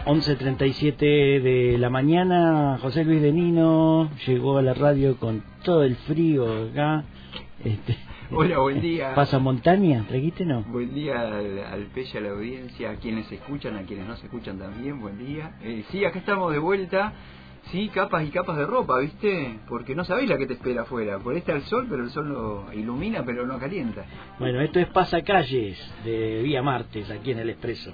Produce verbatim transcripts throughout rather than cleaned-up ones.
once treinta y siete de la mañana. José Luis de Nino llegó a la radio con todo el frío acá. Este, Hola, buen día. ¿Pasa montaña? ¿Trajiste no? Buen día al, al Pella, a la audiencia, a quienes se escuchan, a quienes no se escuchan también, buen día. Eh, sí, acá estamos de vuelta. Sí, capas y capas de ropa, ¿viste? Porque no sabéis la que te espera afuera. Por ahí está el sol, pero el sol lo ilumina, pero no calienta. Bueno, esto es Pasacalles de Vía Martes, aquí en el Expreso.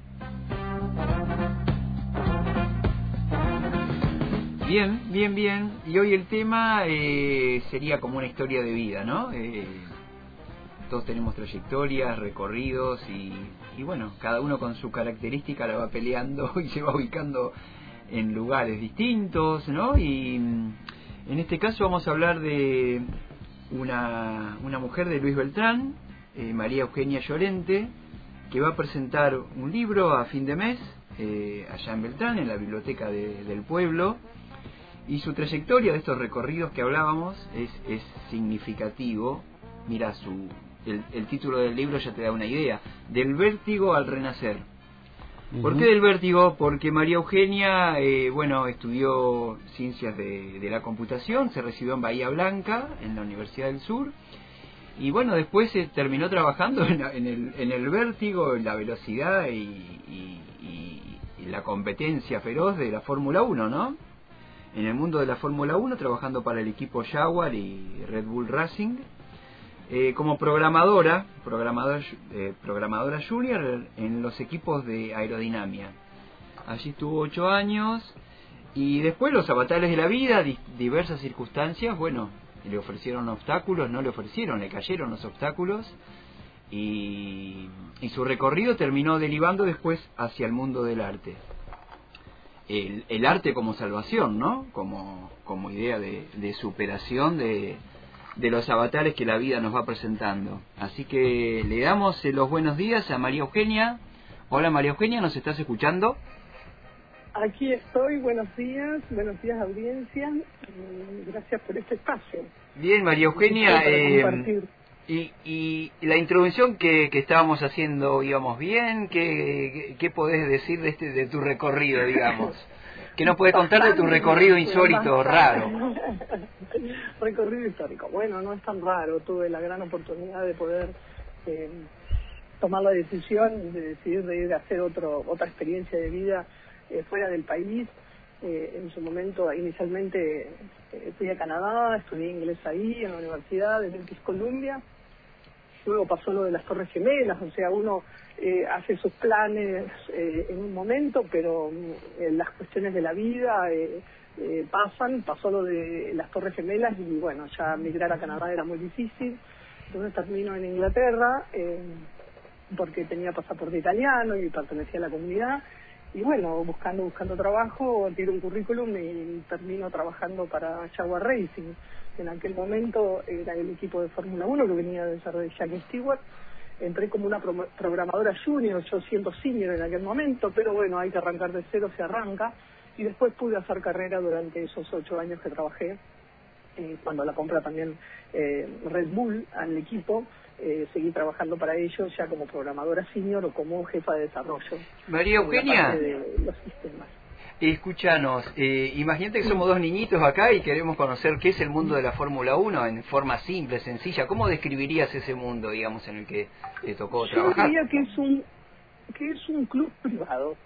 Bien, bien, bien. Y hoy el tema eh, sería como una historia de vida, ¿no? Eh, todos tenemos trayectorias, recorridos y, y bueno, cada uno con su característica la va peleando y se va ubicando en lugares distintos, ¿no? Y en este caso vamos a hablar de una, una mujer de Luis Beltrán, eh, María Eugenia Llorente, que va a presentar un libro a fin de mes, eh, allá en Beltrán, en la biblioteca de, del pueblo, y su trayectoria de estos recorridos que hablábamos es, es significativo. Mira, su, el, el título del libro ya te da una idea, Del vértigo al renacer. ¿Por qué del vértigo? Porque María Eugenia, eh, bueno, estudió ciencias de, de la computación, se recibió en Bahía Blanca, en la Universidad del Sur, y bueno, después eh, terminó trabajando en, en, el, en el vértigo, en la velocidad y, y, y, y la competencia feroz de la Fórmula uno, ¿no? En el mundo de la Fórmula uno, trabajando para el equipo Jaguar y Red Bull Racing, Eh, como programadora, programadora, eh, programadora junior en los equipos de aerodinámica. Allí estuvo ocho años y después los avatares de la vida, di diversas circunstancias, bueno, le ofrecieron obstáculos, no le ofrecieron, le cayeron los obstáculos y, y su recorrido terminó derivando después hacia el mundo del arte. El, el arte como salvación, ¿no? Como, como idea de, de superación de de los avatares que la vida nos va presentando. Así que le damos los buenos días a María Eugenia. Hola María Eugenia, ¿nos estás escuchando? Aquí estoy, buenos días, buenos días audiencia, gracias por este espacio. Bien, María Eugenia, eh, y, y la introducción que, que estábamos haciendo, íbamos bien, ¿qué, qué podés decir de, este, de tu recorrido, digamos? ¿Qué nos puedes contar de tu recorrido insólito, raro? Recorrido histórico. Bueno, no es tan raro. Tuve la gran oportunidad de poder eh, tomar la decisión de decidir de ir a hacer otro, otra experiencia de vida eh, fuera del país. Eh, en su momento, inicialmente, eh, fui a Canadá, estudié inglés ahí, en la Universidad de British Columbia. Luego pasó lo de las Torres Gemelas, o sea, uno eh, hace sus planes eh, en un momento, pero eh, las cuestiones de la vida eh, eh, pasan, pasó lo de las Torres Gemelas y bueno, ya migrar a Canadá era muy difícil, entonces termino en Inglaterra eh, porque tenía pasaporte italiano y pertenecía a la comunidad, y bueno, buscando buscando trabajo, tiro un currículum y termino trabajando para Jaguar Racing. En aquel momento era el equipo de Fórmula uno que venía de ser de Jack Stewart. Entré como una pro programadora junior, yo siendo senior en aquel momento, pero bueno, hay que arrancar de cero, se arranca. Y después pude hacer carrera durante esos ocho años que trabajé. Eh, cuando la compra también eh, Red Bull al equipo, eh, seguí trabajando para ellos ya como programadora senior o como jefa de desarrollo. María Eugenia, de los sistemas. Escúchanos, eh, imagínate que somos dos niñitos acá y queremos conocer qué es el mundo de la Fórmula uno en forma simple, sencilla. ¿Cómo describirías ese mundo, digamos, en el que te tocó trabajar? Yo diría que es un, que es un club privado.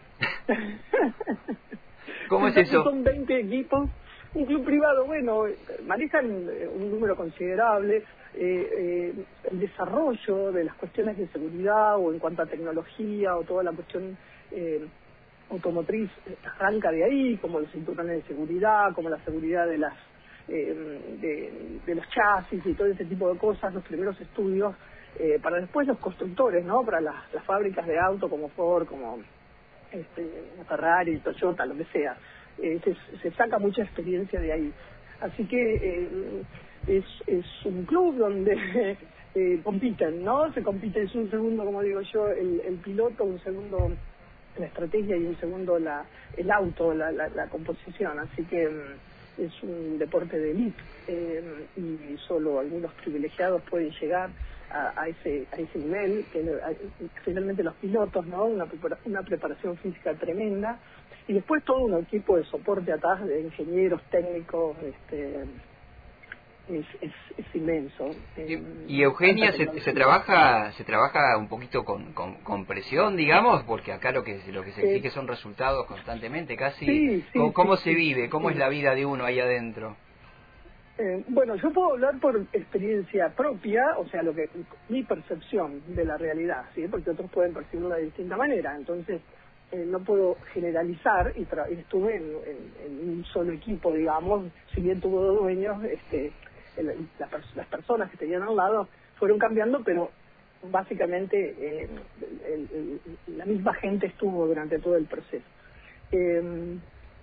¿Cómo es eso? Son veinte equipos. Un club privado, bueno, manejan un número considerable. Eh, eh, el desarrollo de las cuestiones de seguridad o en cuanto a tecnología o toda la cuestión eh, automotriz arranca de ahí, como los cinturones de seguridad, como la seguridad de las eh, de, de los chasis y todo ese tipo de cosas, los primeros estudios eh, para después los constructores, ¿no? Para las, las fábricas de auto como Ford, como este, Ferrari, Toyota, lo que sea. Eh, se, se saca mucha experiencia de ahí. Así que eh, es, es un club donde eh, compiten, ¿no? Se compite, es un segundo, como digo yo, el, el piloto, un segundo la estrategia y un segundo la, el auto, la, la, la composición. Así que mm, es un deporte de élite eh, y solo algunos privilegiados pueden llegar a, a ese a ese nivel, que a, finalmente los pilotos, ¿no? Una, prepara, una preparación física tremenda, y después todo un equipo de soporte atrás de ingenieros, técnicos, este es, es, es inmenso. Y, y Eugenia, se, se trabaja se trabaja un poquito con, con, con presión, digamos, porque acá lo que lo que se exige son resultados constantemente, casi. Sí, sí, ¿Cómo, cómo sí, se vive? sí, ¿Cómo sí. es la vida de uno ahí adentro? Eh, bueno, yo puedo hablar por experiencia propia, o sea, lo que mi percepción de la realidad, ¿sí? Porque otros pueden percibirlo de distinta manera. Entonces, eh, no puedo generalizar, y, tra y estuve en, en, en un solo equipo, digamos, si bien tuvo dos dueños, este, el, la pers las personas que tenían al lado fueron cambiando, pero básicamente eh, el, el, la misma gente estuvo durante todo el proceso. Eh,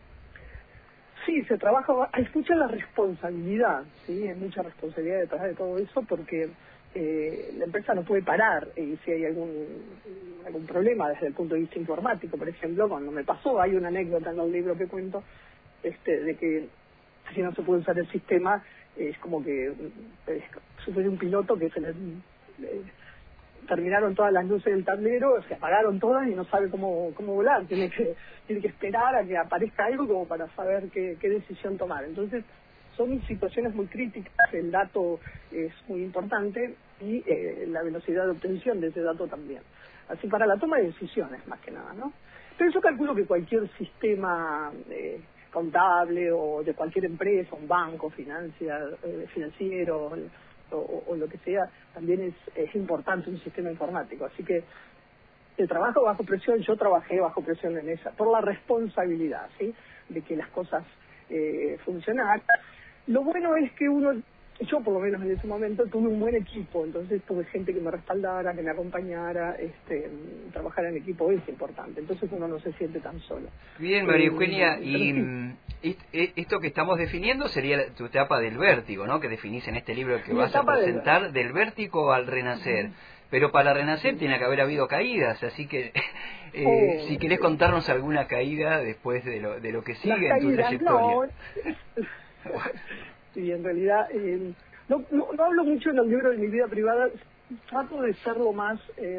Sí, se trabaja, hay mucha la responsabilidad, sí, hay mucha responsabilidad detrás de todo eso, porque eh, la empresa no puede parar, y si hay algún algún problema desde el punto de vista informático, por ejemplo, cuando me pasó, hay una anécdota en el libro que cuento, este, de que si no se puede usar el sistema, es como que eh, sufre un piloto que se le... Eh, terminaron todas las luces del tablero, se apagaron todas y no sabe cómo, cómo volar, tiene que, tiene que esperar a que aparezca algo como para saber qué, qué decisión tomar. Entonces, son situaciones muy críticas, el dato es muy importante y eh, la velocidad de obtención de ese dato también. Así para la toma de decisiones, más que nada, ¿no? Pero yo calculo que cualquier sistema eh, contable o de cualquier empresa, un banco, financia, eh, financiero, O, o lo que sea, también es, es importante un sistema informático. Así que el trabajo bajo presión, yo trabajé bajo presión en esa, por la responsabilidad, ¿sí?, de que las cosas eh, funcionaran. Lo bueno es que uno, yo por lo menos en ese momento tuve un buen equipo, entonces tuve gente que me respaldara, que me acompañara, este, trabajar en equipo es importante, entonces uno no se siente tan solo. Bien, María Eh, Eugenia, y sí. esto que estamos definiendo sería tu etapa del vértigo, ¿no?, que definís en este libro que Mi vas a etapa del presentar, vértigo. del vértigo al renacer. Pero para renacer tiene que haber habido caídas, así que eh, Oh, si querés sí. contarnos alguna caída después de lo, de lo que sigue Las en tu caídas, trayectoria. no. Sí, en realidad, eh, no, no, no hablo mucho en el libro de mi vida privada, trato de ser lo más eh,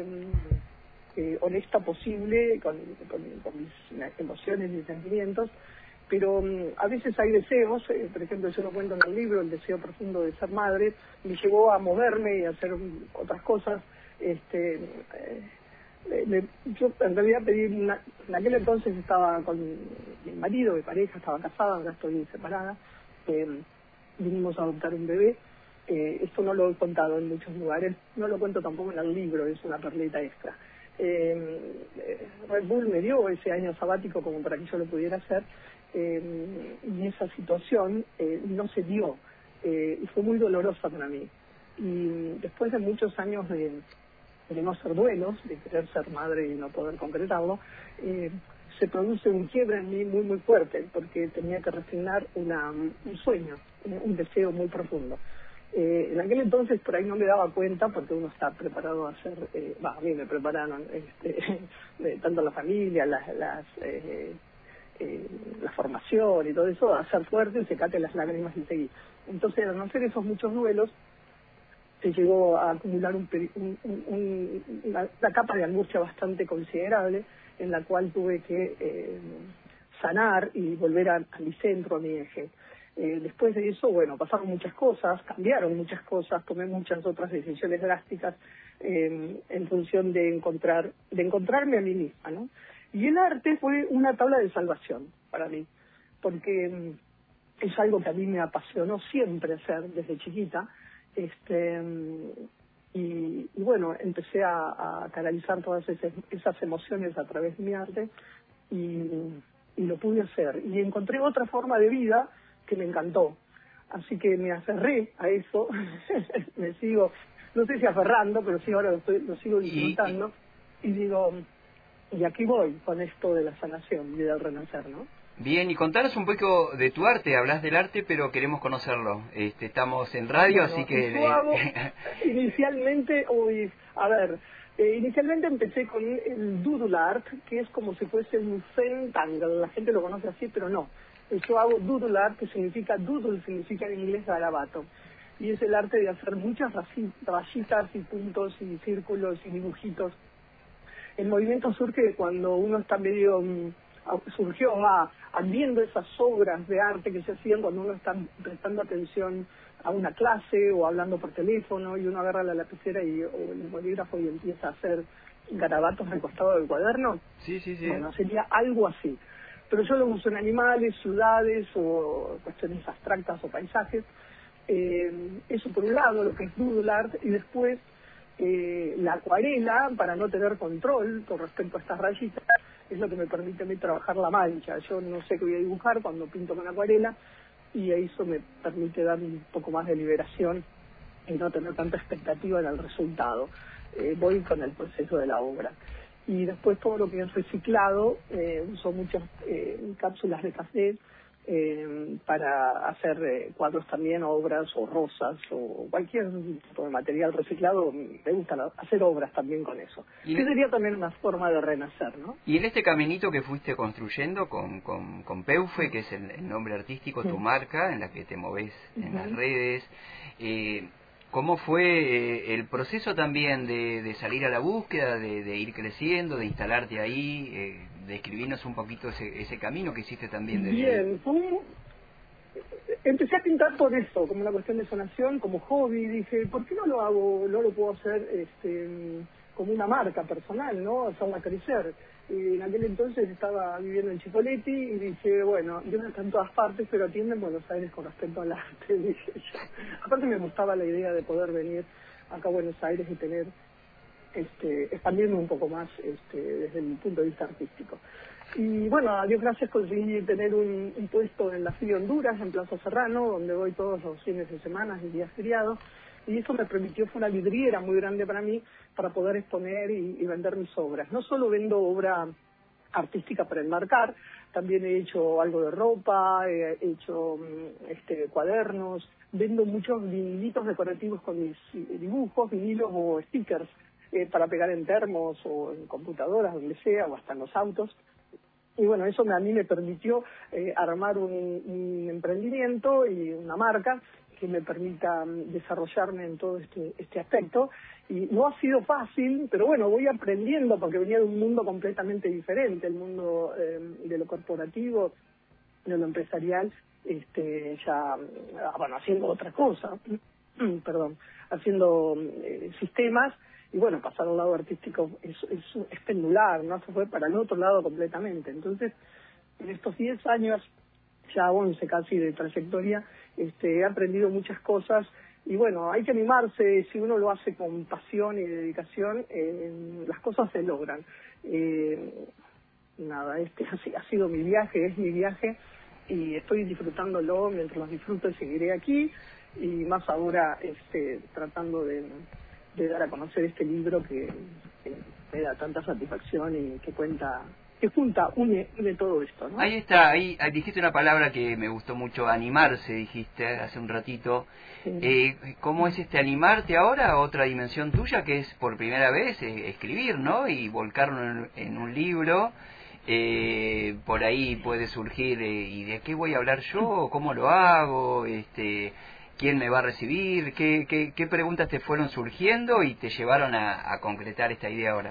eh, honesta posible con, con, con mis emociones y sentimientos, pero um, a veces hay deseos, eh, por ejemplo, yo lo cuento en el libro, el deseo profundo de ser madre me llevó a moverme y a hacer um, otras cosas. Este, eh, eh, me, yo en realidad pedí, una, en aquel entonces estaba con mi marido, mi pareja, estaba casada, ahora estoy separada, eh, vinimos a adoptar un bebé. Eh, esto no lo he contado en muchos lugares, no lo cuento tampoco en el libro, es una perlita extra. Eh, eh, Red Bull me dio ese año sabático como para que yo lo pudiera hacer, eh, y esa situación eh, no se dio, eh, y fue muy dolorosa para mí. Y después de muchos años de, de no hacer duelos, de querer ser madre y no poder concretarlo, eh, se produce un quiebre en mí muy muy fuerte, porque tenía que resignar una, un sueño, un deseo muy profundo. Eh, en aquel entonces por ahí no me daba cuenta, porque uno está preparado a hacer, eh, bah, a mí me prepararon este, de, tanto la familia, las, las, eh, eh, la formación y todo eso, a ser fuerte, secate las lágrimas y seguir. Entonces, al no hacer esos muchos duelos, se llegó a acumular un, un, un, una, una capa de angustia bastante considerable, en la cual tuve que eh, sanar y volver a, a mi centro, a mi eje. Eh, después de eso, bueno, pasaron muchas cosas, cambiaron muchas cosas, tomé muchas otras decisiones drásticas eh, en función de encontrar, de encontrarme a mí misma, ¿no? Y el arte fue una tabla de salvación para mí, porque eh, es algo que a mí me apasionó siempre hacer desde chiquita. Este, y, y bueno, empecé a, a canalizar todas esas, esas emociones a través de mi arte y, y lo pude hacer. Y encontré otra forma de vida que me encantó. Así que me aferré a eso, me sigo, no sé si aferrando, pero sí ahora lo, estoy, lo sigo disfrutando. Y, y, y digo, y aquí voy con esto de la sanación y del renacer, ¿no? Bien, y contanos un poco de tu arte. Hablas del arte, pero queremos conocerlo. Este, estamos en radio, Bueno, así que... yo hago, inicialmente, uy, a ver, eh, inicialmente empecé con el doodle art, que es como si fuese un zentangle, la gente lo conoce así, pero no. Yo hago doodle art, que significa, doodle significa en inglés garabato. y es el arte de hacer muchas rayitas y puntos y círculos y dibujitos. El movimiento surge cuando uno está medio, surgió ah, viendo esas obras de arte que se hacían cuando uno está prestando atención a una clase o hablando por teléfono, y uno agarra la lapicera y, o el bolígrafo y empieza a hacer garabatos al costado del cuaderno. Sí, sí, sí. Bueno, sería algo así. Pero yo lo uso en animales, ciudades o cuestiones abstractas o paisajes. Eh, eso por un lado, lo que es doodle art, y después eh, la acuarela, para no tener control con respecto a estas rayitas, es lo que me permite a mí trabajar la mancha. Yo no sé qué voy a dibujar cuando pinto con acuarela, y eso me permite dar un poco más de liberación y no tener tanta expectativa en el resultado. Eh, voy con el proceso de la obra. Y después todo lo que es reciclado, eh, uso muchas eh, cápsulas de café eh, para hacer eh, cuadros también, obras o rosas o cualquier tipo de material reciclado. Me gusta la, hacer obras también con eso. Y que sería también una forma de renacer, ¿no? Y en este caminito que fuiste construyendo con, con, con Peufe, que es el, el nombre artístico, tu marca, en la que te movés en uh-huh. las redes, eh, ¿cómo fue eh, el proceso también de, de salir a la búsqueda, de, de ir creciendo, de instalarte ahí? Eh, de escribirnos un poquito ese, ese camino que hiciste también. Desde... Bien, fue... empecé a pintar por eso, como una cuestión de sanación, como hobby. Dije, ¿por qué no lo hago, no lo puedo hacer este, como una marca personal, ¿no? Hacerla crecer. Y en aquel entonces estaba viviendo en Chipoleti y dije, bueno, Dios está en todas partes, pero atiende en Buenos Aires con respecto al arte, dije yo. Aparte me gustaba la idea de poder venir acá a Buenos Aires y tener, este, expandirme un poco más este, desde el punto de vista artístico. Y bueno, a Dios gracias conseguí tener un, un puesto en la F I Honduras, en Plaza Serrano, donde voy todos los fines de semana y días feriados. Y eso me permitió, fue una vidriera muy grande para mí, para poder exponer y, y vender mis obras. No solo vendo obra artística para enmarcar, también he hecho algo de ropa, he hecho este, cuadernos, vendo muchos vinilitos decorativos con mis dibujos, vinilos o stickers eh, para pegar en termos o en computadoras, donde sea, o hasta en los autos. Y bueno, eso me, a mí me permitió eh, armar un, un emprendimiento y una marca que me permita desarrollarme en todo este, este aspecto. Y no ha sido fácil, pero bueno, voy aprendiendo porque venía de un mundo completamente diferente, el mundo eh, de lo corporativo, de lo empresarial, este, ya, bueno, haciendo otra cosa, perdón, haciendo eh, sistemas. Y bueno, pasar al lado artístico es, es, es pendular, ¿no? Se fue para el otro lado completamente. Entonces, en estos diez años, ya once casi de trayectoria, este, he aprendido muchas cosas. Y bueno, hay que animarse, si uno lo hace con pasión y dedicación, eh, las cosas se logran. Eh, nada, este ha, ha sido mi viaje, es mi viaje, y estoy disfrutándolo. Mientras lo disfruto seguiré aquí, y más ahora este, tratando de... de dar a conocer este libro que, que me da tanta satisfacción y que cuenta, que junta, une, une todo esto, ¿no? Ahí está, ahí, ahí dijiste una palabra que me gustó mucho, animarse, dijiste hace un ratito. Sí. Eh, ¿Cómo es este animarte ahora a otra dimensión tuya, que es por primera vez eh, escribir, ¿no? Y volcarlo en, en un libro. Eh, por ahí puede surgir, eh, ¿y de qué voy a hablar yo? ¿Cómo lo hago? Este... ¿Quién me va a recibir? ¿Qué, qué, qué preguntas te fueron surgiendo y te llevaron a, a concretar esta idea ahora?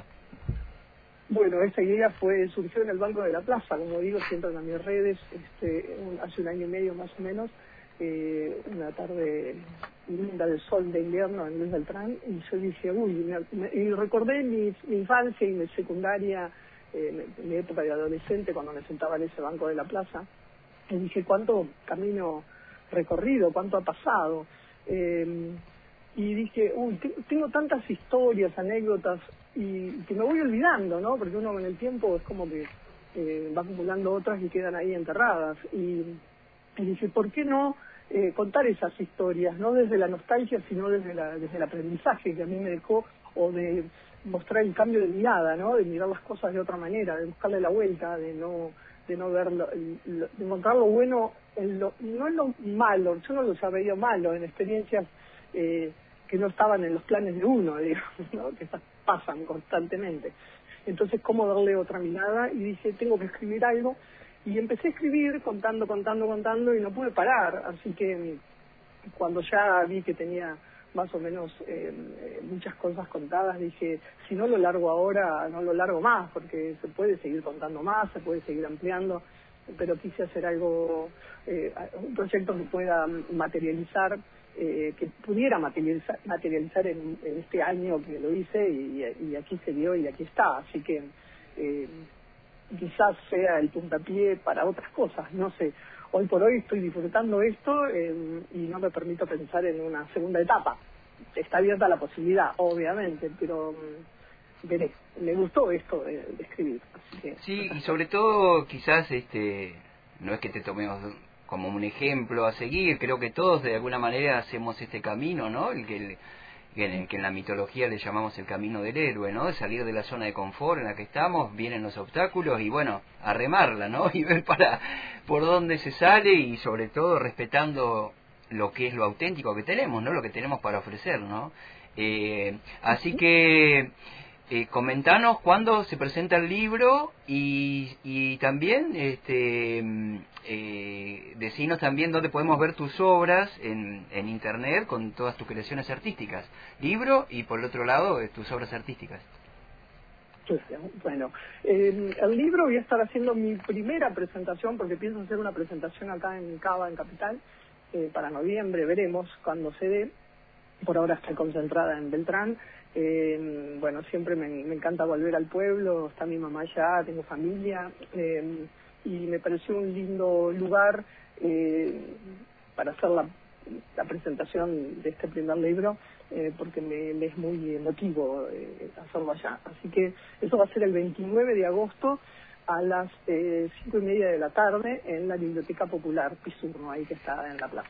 Bueno, esta idea fue surgió en el Banco de la Plaza, como digo, siempre en mis redes, este, un, hace un año y medio más o menos, eh, una tarde linda de sol de invierno en Luis Beltrán, y yo dije, uy, me, me, y recordé mi, mi infancia y mi secundaria, eh, mi, mi época de adolescente, cuando me sentaba en ese Banco de la Plaza, y dije, ¿cuánto camino recorrido, cuánto ha pasado? Eh, y dije, uy, tengo tantas historias, anécdotas, y que me voy olvidando, ¿no? Porque uno en el tiempo es como que eh, va acumulando otras y quedan ahí enterradas. Y, y dije, ¿por qué no eh, contar esas historias? No desde la nostalgia, sino desde, la, desde el aprendizaje que a mí me dejó, o de mostrar el cambio de mirada, ¿no? De mirar las cosas de otra manera, de buscarle la vuelta, de no... de no verlo, de encontrar lo bueno, en lo, no en lo malo. Yo no lo sabía malo, en experiencias eh, que no estaban en los planes de uno, digamos, ¿no? Que pasan constantemente. Entonces, ¿cómo darle otra mirada? Y dije, tengo que escribir algo, y empecé a escribir, contando, contando, contando, y no pude parar, así que cuando ya vi que tenía más o menos eh, muchas cosas contadas, dije, si no lo largo ahora, no lo largo más, porque se puede seguir contando más, se puede seguir ampliando, pero quise hacer algo, eh, un proyecto que pueda materializar, eh, que pudiera materializar, materializar en, en este año que lo hice, y, y aquí se dio y aquí está, así que eh, quizás sea el puntapié para otras cosas, no sé. Hoy por hoy estoy disfrutando esto eh, y no me permito pensar en una segunda etapa. Está abierta la posibilidad, obviamente, pero um, veré. Me gustó esto de, de escribir. Así que, sí, y sobre todo quizás este no es que te tomemos como un ejemplo a seguir, creo que todos de alguna manera hacemos este camino, ¿no? El que, el, que, que en la mitología le llamamos el camino del héroe, ¿no? De salir de la zona de confort en la que estamos, vienen los obstáculos y bueno, a remarla, ¿no? Y ver para por dónde se sale y sobre todo respetando lo que es lo auténtico que tenemos, ¿no? Lo que tenemos para ofrecer, ¿no? Eh, así que eh, comentanos cuándo se presenta el libro y, y también este eh, decinos también dónde podemos ver tus obras en, en internet con todas tus creaciones artísticas, libro y por el otro lado eh, tus obras artísticas. Bueno, eh, el libro voy a estar haciendo mi primera presentación, porque pienso hacer una presentación acá en Cava, en Capital, eh, para noviembre, veremos cuando se dé. Por ahora estoy concentrada en Beltrán. Eh, bueno, siempre me, me encanta volver al pueblo, está mi mamá allá, tengo familia, eh, y me pareció un lindo lugar eh, para hacer la, la presentación de este primer libro, eh, porque me, me es muy emotivo eh, hacerlo allá. Así que eso va a ser el veintinueve de agosto a las eh, cinco y media de la tarde en la Biblioteca Popular Pisurno, ahí que está en la plaza.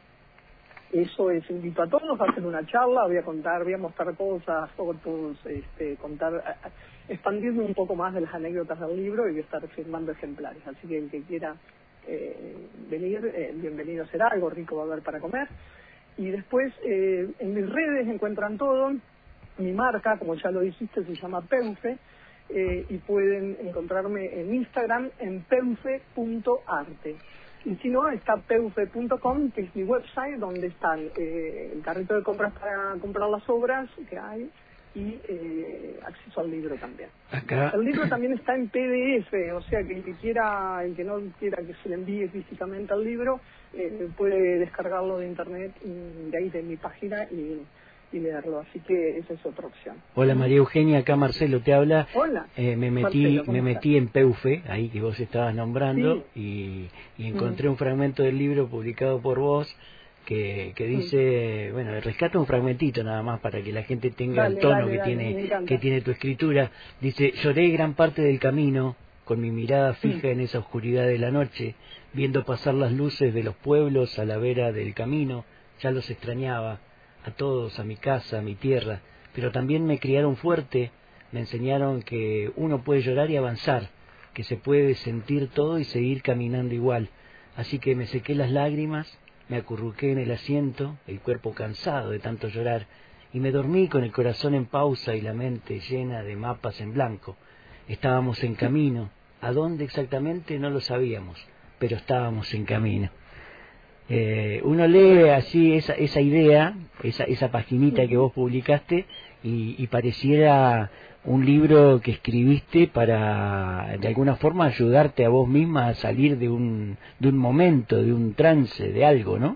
Eso es, invito a todos a hacer una charla, voy a contar, voy a mostrar cosas, fotos, este, contar, expandirme un poco más de las anécdotas del libro, y voy a estar firmando ejemplares. Así que el que quiera eh, venir, eh, bienvenido será, algo rico va a haber para comer. Y después eh, en mis redes encuentran todo, mi marca, como ya lo dijiste, se llama Peufe, eh, y pueden encontrarme en Instagram en peufe punto arte. Y si no, está peufe punto com, que es mi website, donde están eh, el carrito de compras para comprar las obras que hay y eh, acceso al libro también. Acá. El libro también está en P D F, o sea que el que quiera, el que no quiera que se le envíe físicamente al libro, eh, puede descargarlo de internet, y de ahí de mi página y, y leerlo. Así que esa es otra opción. Hola María Eugenia, acá Marcelo te habla. Hola. Eh, me metí Marcelo, me metí en Peufe, ahí que vos estabas nombrando, sí. y, y encontré mm. un fragmento del libro publicado por vos que, que dice, mm. bueno, rescata un fragmentito nada más para que la gente tenga dale, el tono dale, que dale, tiene que tiene tu escritura. Dice, lloré gran parte del camino con mi mirada fija mm. en esa oscuridad de la noche, viendo pasar las luces de los pueblos a la vera del camino. Ya los extrañaba a todos, a mi casa, a mi tierra, pero también me criaron fuerte, me enseñaron que uno puede llorar y avanzar, que se puede sentir todo y seguir caminando igual. Así que me sequé las lágrimas, me acurruqué en el asiento, el cuerpo cansado de tanto llorar, y me dormí con el corazón en pausa y la mente llena de mapas en blanco. Estábamos en camino, ¿a dónde exactamente? No lo sabíamos, pero estábamos en camino. Eh, uno lee así esa, esa idea, esa, esa paginita que vos publicaste, y, y pareciera un libro que escribiste para de alguna forma ayudarte a vos misma a salir de un de un momento, de un trance, de algo, ¿no?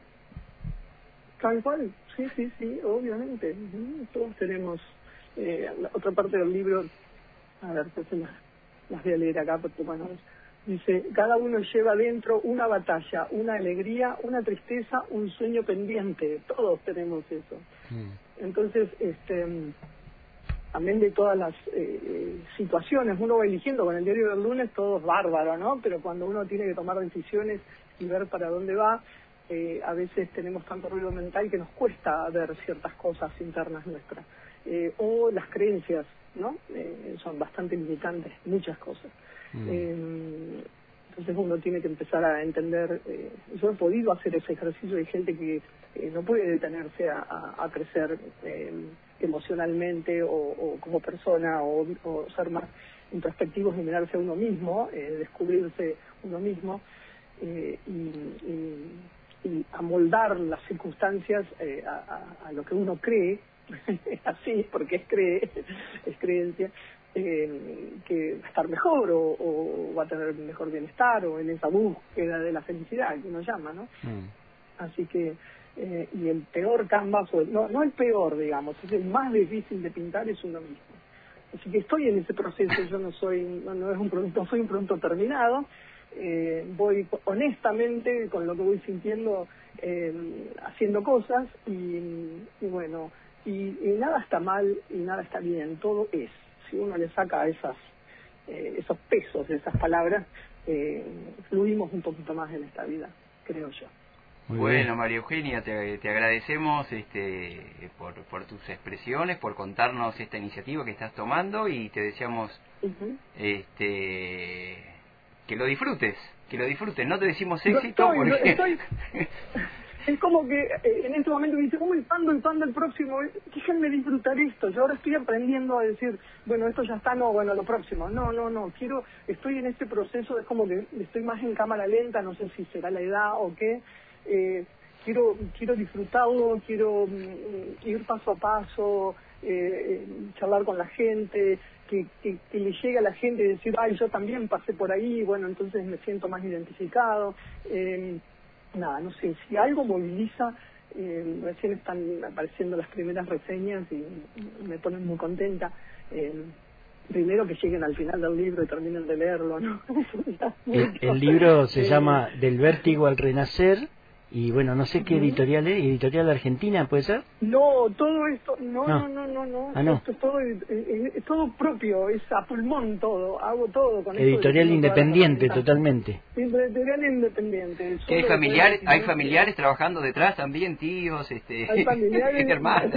Tal cual, sí, sí, sí, obviamente. Todos tenemos eh, la otra parte del libro, a ver, pues las, las voy a leer acá porque bueno, dice, cada uno lleva dentro una batalla, una alegría, una tristeza, un sueño pendiente. Todos tenemos eso. Mm. Entonces, este, también de todas las eh, situaciones, uno va eligiendo. Con el diario del lunes todo es bárbaro, ¿no? Pero cuando uno tiene que tomar decisiones y ver para dónde va, eh, a veces tenemos tanto ruido mental que nos cuesta ver ciertas cosas internas nuestras. Eh, o las creencias, ¿no? Eh, son bastante limitantes, muchas cosas. Mm. Eh, entonces uno tiene que empezar a entender, eh, yo he podido hacer ese ejercicio de gente que eh, no puede detenerse a, a, a crecer eh, emocionalmente o, o como persona, o, o ser más introspectivos y mirarse a uno mismo, eh, descubrirse uno mismo, eh, y, y, y amoldar las circunstancias eh, a, a, a lo que uno cree, así, porque es, cree, es creencia, eh, que va a estar mejor o, o va a tener mejor bienestar o en esa búsqueda de la felicidad que uno llama, ¿no? Mm. Así que, eh, y el peor canvas, no, no el peor, digamos, es el más difícil de pintar es uno mismo. Así que estoy en ese proceso, yo no soy, no, no es un producto, soy un producto terminado, eh, voy honestamente con lo que voy sintiendo, eh, haciendo cosas y, y bueno, y, y nada está mal y nada está bien, todo es. Si uno le saca esas, eh, esos pesos de esas palabras, eh, fluimos un poquito más en esta vida, creo yo. Muy bueno, bien. María Eugenia, te, te agradecemos este, por, por tus expresiones, por contarnos esta iniciativa que estás tomando y te deseamos uh-huh. este, que lo disfrutes, que lo disfrutes. No te decimos éxito estoy, porque... Estoy... Es como que eh, en este momento me dice, ¿cómo el pando, el pando el próximo? Déjenme disfrutar esto. Yo ahora estoy aprendiendo a decir, bueno, esto ya está, no, bueno, lo próximo. No, no, no, quiero, estoy en este proceso, es como que estoy más en cámara lenta, no sé si será la edad o qué. Eh, quiero quiero disfrutarlo, quiero mm, ir paso a paso, eh, charlar con la gente, que, que, que le llegue a la gente y decir, ay, yo también pasé por ahí, bueno, entonces me siento más identificado. Eh, nada, no sé, si algo moviliza, eh, recién están apareciendo las primeras reseñas y me ponen muy contenta. Eh, primero que lleguen al final del libro y terminen de leerlo, ¿no? el, el libro se eh, llama Del vértigo al renacer. Y bueno, no sé qué editorial es, editorial argentina, ¿puede ser? No, todo esto, no, no, no, no, no, ah, no. Esto es todo, es, es todo propio, es a pulmón todo, hago todo con editorial independiente, totalmente. Editorial independiente. ¿Qué hay familiares, hay familiares trabajando detrás también, tíos, este, hay familiares, hermanos?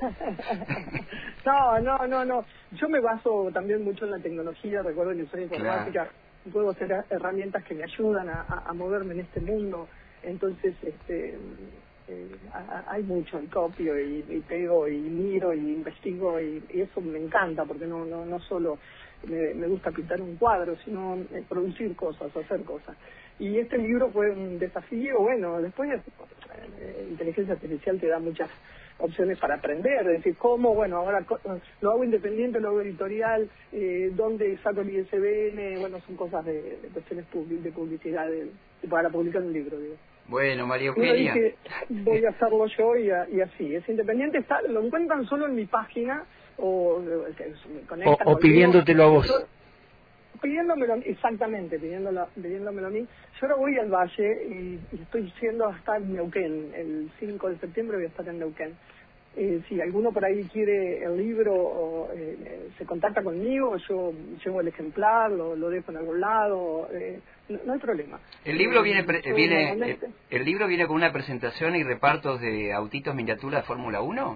no, no, no, no, yo me baso también mucho en la tecnología, recuerdo que soy informática, claro. Puedo hacer herramientas que me ayudan a, a, a moverme en este mundo. Entonces, este, eh, hay mucho, y copio, y, y pego, y miro, y investigo, y, y eso me encanta, porque no no no solo me, me gusta pintar un cuadro, sino eh, producir cosas, hacer cosas. Y este libro fue un desafío, bueno, después eh, inteligencia artificial te da muchas opciones para aprender, es decir, cómo, bueno, ahora lo hago independiente, lo hago editorial, eh, dónde saco el I S B N, bueno, son cosas de, de cuestiones de publicidad, de, para publicar un libro, digo. Bueno, María Eugenia. Dije, voy a hacerlo yo y, a, y así. Es independiente, está, lo encuentran solo en mi página o, me conectan o, o pidiéndotelo a vos. Yo, pidiéndomelo, exactamente, pidiéndolo, pidiéndomelo a mí. Yo ahora voy al Valle y, y estoy yendo hasta Neuquén. El cinco de septiembre voy a estar en Neuquén. Eh, si alguno por ahí quiere el libro, o, eh, se contacta conmigo, yo llevo el ejemplar, lo, lo dejo en algún lado, eh, no, no hay problema. El libro eh, viene, pre, viene el, el libro viene con una presentación y repartos de autitos miniatura de Fórmula uno.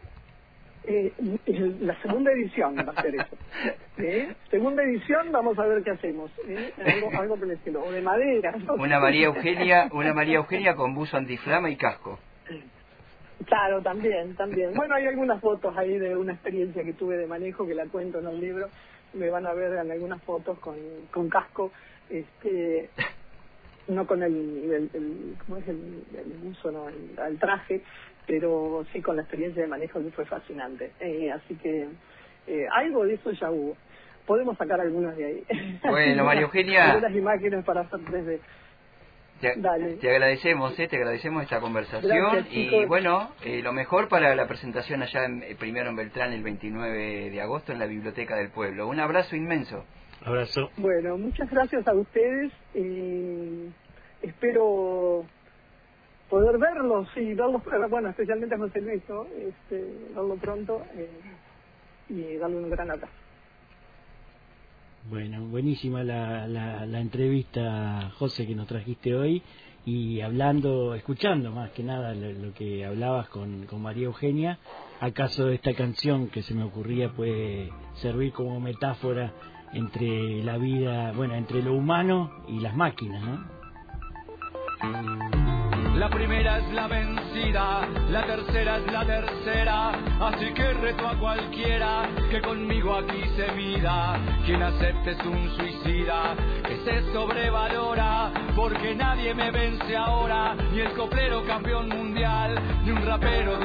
Eh, la segunda edición va a ser eso. ¿Eh? Segunda edición, vamos a ver qué hacemos. ¿Eh? Algo, algo por el estilo, o de madera. ¿No? Una María Eugenia, una María Eugenia con buzo antiflama y casco. Claro, también, también. Bueno, hay algunas fotos ahí de una experiencia que tuve de manejo que la cuento en el libro. Me van a ver en algunas fotos con, con casco, este, no con el, el, el ¿cómo es el, el uso, no, el, el traje, pero sí con la experiencia de manejo que fue fascinante. Eh, así que eh, algo de eso ya hubo. Podemos sacar algunas de ahí. Bueno, María Eugenia. Algunas imágenes para hacer tres D. Te, te agradecemos, eh, te agradecemos esta conversación. Gracias, y bueno, eh, lo mejor para la presentación allá en, eh, primero en Beltrán el veintinueve de agosto en la Biblioteca del Pueblo. Un abrazo inmenso. Abrazo. Bueno, muchas gracias a ustedes y espero poder verlos y verlos, bueno, especialmente a José Luis, ¿no? Este, verlo pronto eh, y darle un gran abrazo. Bueno, buenísima la, la, la entrevista, José, que nos trajiste hoy, y hablando, escuchando más que nada lo, lo que hablabas con, con María Eugenia. ¿Acaso esta canción que se me ocurría puede servir como metáfora entre la vida, bueno, entre lo humano y las máquinas, ¿no? La primera es la vencida, la tercera es la tercera. Así que reto a cualquiera que conmigo aquí se mida. Quien acepte es un suicida que se sobrevalora, porque nadie me vence ahora, ni el coplero campeón mundial, ni un rapero